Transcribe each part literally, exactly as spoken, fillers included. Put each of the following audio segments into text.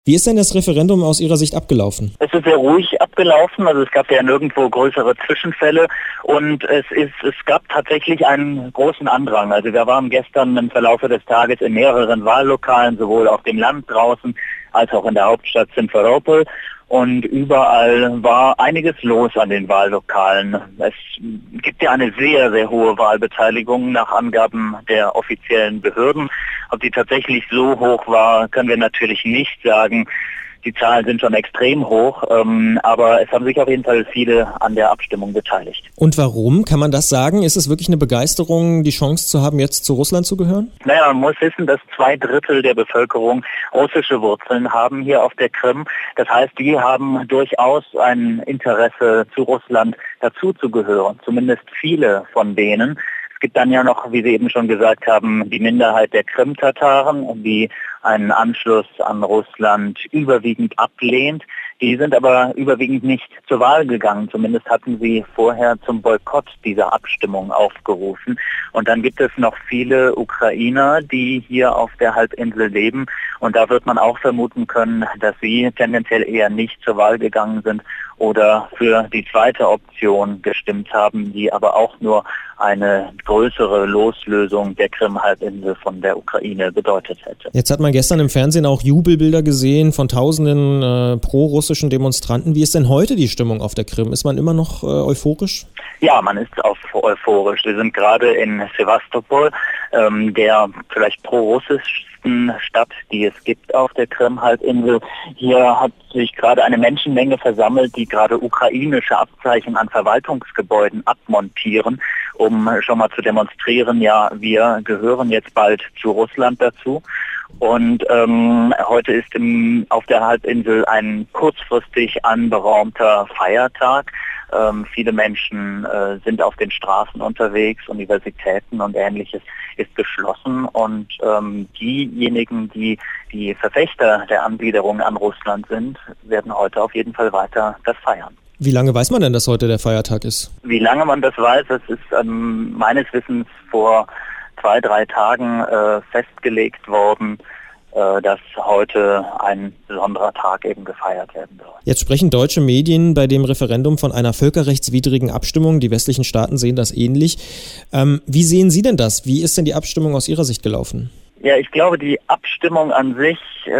Wie ist denn das Referendum aus Ihrer Sicht abgelaufen? Es ist sehr ruhig abgelaufen, also es gab ja nirgendwo größere Zwischenfälle und es ist, es gab tatsächlich einen großen Andrang. Also wir waren gestern im Verlauf des Tages in mehreren Wahllokalen, sowohl auf dem Land draußen als auch in der Hauptstadt Simferopol. Und überall war einiges los an den Wahllokalen. Es gibt ja eine sehr, sehr hohe Wahlbeteiligung nach Angaben der offiziellen Behörden. Ob die tatsächlich so hoch war, können wir natürlich nicht sagen. Die Zahlen sind schon extrem hoch, ähm, aber es haben sich auf jeden Fall viele an der Abstimmung beteiligt. Und warum? Kann man das sagen? Ist es wirklich eine Begeisterung, die Chance zu haben, jetzt zu Russland zu gehören? Naja, man muss wissen, dass zwei Drittel der Bevölkerung russische Wurzeln haben hier auf der Krim. Das heißt, die haben durchaus ein Interesse, zu Russland dazuzugehören, zumindest viele von denen. Es gibt dann ja noch, wie Sie eben schon gesagt haben, die Minderheit der Krim-Tataren, die einen Anschluss an Russland überwiegend ablehnt. Die sind aber überwiegend nicht zur Wahl gegangen. Zumindest hatten sie vorher zum Boykott dieser Abstimmung aufgerufen. Und dann gibt es noch viele Ukrainer, die hier auf der Halbinsel leben. Und da wird man auch vermuten können, dass sie tendenziell eher nicht zur Wahl gegangen sind oder für die zweite Option gestimmt haben, die aber auch nur eine größere Loslösung der Krim-Halbinsel von der Ukraine bedeutet hätte. Jetzt hat man gestern im Fernsehen auch Jubelbilder gesehen von tausenden äh, pro-russischen Demonstranten. Wie ist denn heute die Stimmung auf der Krim? Ist man immer noch äh, euphorisch? Ja, man ist auch euphorisch. Wir sind gerade in Sevastopol, ähm, der vielleicht pro-russischsten Stadt, die es gibt auf der Krim-Halbinsel. Hier hat sich gerade eine Menschenmenge versammelt, die gerade ukrainische Abzeichen an Verwaltungsgebäuden abmontieren, um schon mal zu demonstrieren, ja, wir gehören jetzt bald zu Russland dazu. Und ähm, heute ist im, auf der Halbinsel ein kurzfristig anberaumter Feiertag. Ähm, viele Menschen äh, sind auf den Straßen unterwegs, Universitäten und Ähnliches ist geschlossen. Und ähm, diejenigen, die die Verfechter der Angliederung an Russland sind, werden heute auf jeden Fall weiter das feiern. Wie lange weiß man denn, dass heute der Feiertag ist? Wie lange man das weiß, das ist ähm, meines Wissens vor zwei, drei Tagen äh, festgelegt worden, äh, dass heute ein besonderer Tag eben gefeiert werden soll. Jetzt sprechen deutsche Medien bei dem Referendum von einer völkerrechtswidrigen Abstimmung. Die westlichen Staaten sehen das ähnlich. Ähm, wie sehen Sie denn das? Wie ist denn die Abstimmung aus Ihrer Sicht gelaufen? Ja, ich glaube, die Abstimmung an sich,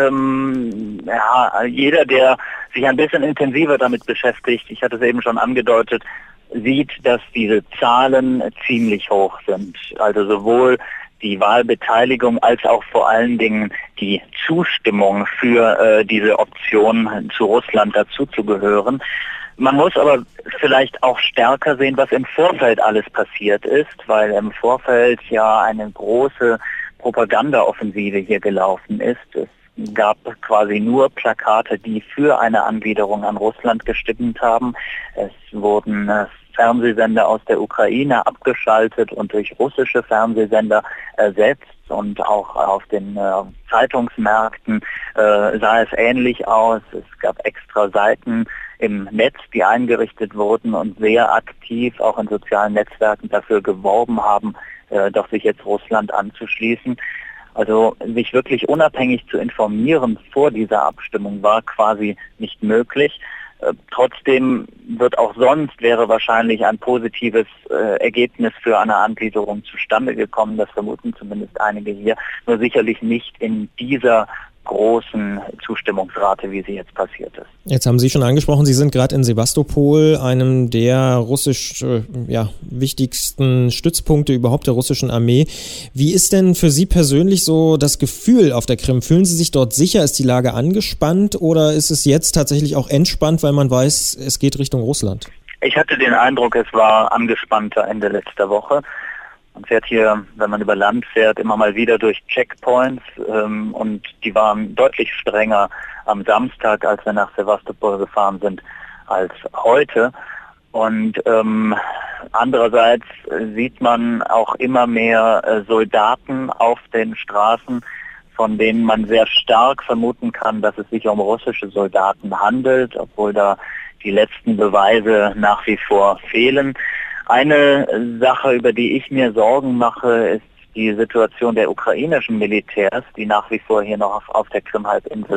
ähm, ja, jeder, der sich ein bisschen intensiver damit beschäftigt, ich hatte es eben schon angedeutet, sieht, dass diese Zahlen ziemlich hoch sind. Also sowohl die Wahlbeteiligung als auch vor allen Dingen die Zustimmung für äh, diese Option, zu Russland dazuzugehören. Man muss aber vielleicht auch stärker sehen, was im Vorfeld alles passiert ist, weil im Vorfeld ja eine große Propagandaoffensive hier gelaufen ist. Es gab quasi nur Plakate, die für eine Angliederung an Russland gestimmt haben. Es wurden äh, Fernsehsender aus der Ukraine abgeschaltet und durch russische Fernsehsender ersetzt. Und auch auf den äh, Zeitungsmärkten äh, sah es ähnlich aus. Es gab extra Seiten im Netz, die eingerichtet wurden und sehr aktiv auch in sozialen Netzwerken dafür geworben haben, äh, doch sich jetzt Russland anzuschließen. Also sich wirklich unabhängig zu informieren vor dieser Abstimmung war quasi nicht möglich. Äh, trotzdem wird auch sonst, wäre wahrscheinlich ein positives äh, Ergebnis für eine Angliederung zustande gekommen. Das vermuten zumindest einige hier. Nur sicherlich nicht in dieser großen Zustimmungsrate, wie sie jetzt passiert ist. Jetzt haben Sie schon angesprochen, Sie sind gerade in Sevastopol, einem der russisch äh, ja, wichtigsten Stützpunkte überhaupt der russischen Armee. Wie ist denn für Sie persönlich so das Gefühl auf der Krim? Fühlen Sie sich dort sicher? Ist die Lage angespannt oder ist es jetzt tatsächlich auch entspannt, weil man weiß, es geht Richtung Russland? Ich hatte den Eindruck, es war angespannter Ende letzter Woche. Man fährt hier, wenn man über Land fährt, immer mal wieder durch Checkpoints ähm, und die waren deutlich strenger am Samstag, als wir nach Sevastopol gefahren sind, als heute. Und ähm, andererseits sieht man auch immer mehr äh, Soldaten auf den Straßen, von denen man sehr stark vermuten kann, dass es sich um russische Soldaten handelt, obwohl da die letzten Beweise nach wie vor fehlen. Eine Sache, über die ich mir Sorgen mache, ist die Situation der ukrainischen Militärs, die nach wie vor hier noch auf, auf der Krim-Halbinsel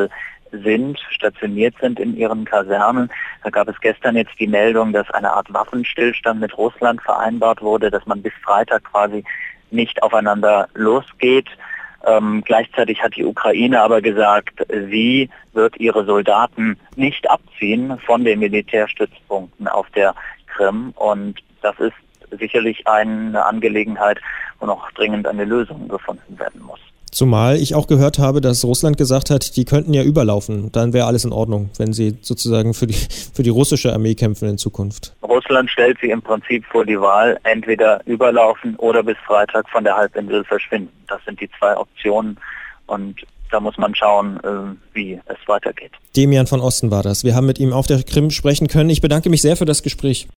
sind, stationiert sind in ihren Kasernen. Da gab es gestern jetzt die Meldung, dass eine Art Waffenstillstand mit Russland vereinbart wurde, dass man bis Freitag quasi nicht aufeinander losgeht. Ähm, gleichzeitig hat die Ukraine aber gesagt, sie wird ihre Soldaten nicht abziehen von den Militärstützpunkten auf der Krim. Und das ist sicherlich eine Angelegenheit, wo noch dringend eine Lösung gefunden werden muss. Zumal ich auch gehört habe, dass Russland gesagt hat, die könnten ja überlaufen. Dann wäre alles in Ordnung, wenn sie sozusagen für die, für die russische Armee kämpfen in Zukunft. Russland stellt sie im Prinzip vor die Wahl, entweder überlaufen oder bis Freitag von der Halbinsel verschwinden. Das sind die zwei Optionen und da muss man schauen, wie es weitergeht. Demian von Osten war das. Wir haben mit ihm auf der Krim sprechen können. Ich bedanke mich sehr für das Gespräch.